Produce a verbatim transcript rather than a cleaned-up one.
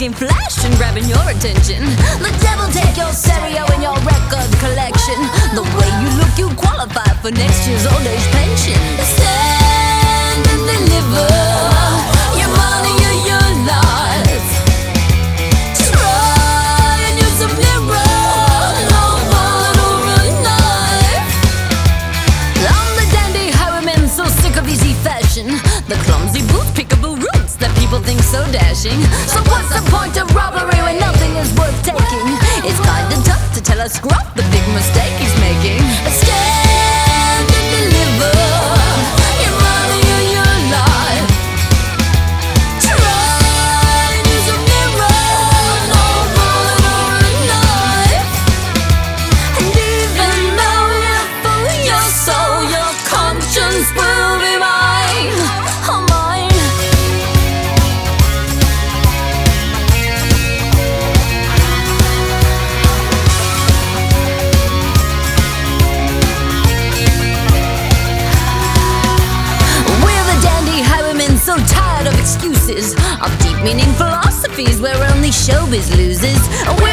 looking flash and grabbing your attention. The devil take your stereo and your record collection. The way you look, you qualify for next year's old age pension. Stand and deliver your money or your life. Try and use a mirror, no bullet or a knife. I'm the dandy highwayman, so sick of easy fashion. The clumsy boots, peekaboo roots that people think so dashing. So what's the point of robbery when nothing is worth taking? It's kinda tough to tell a scruff the big mistake he's making. Stand and deliver your money or your life. Try and use a mirror, no bullet or a knife. And even though you fool your soul, your conscience will be mine, oh mine. We're the dandy highwaymen, so tired of excuses, of deep meaning philosophies where only showbiz loses. We're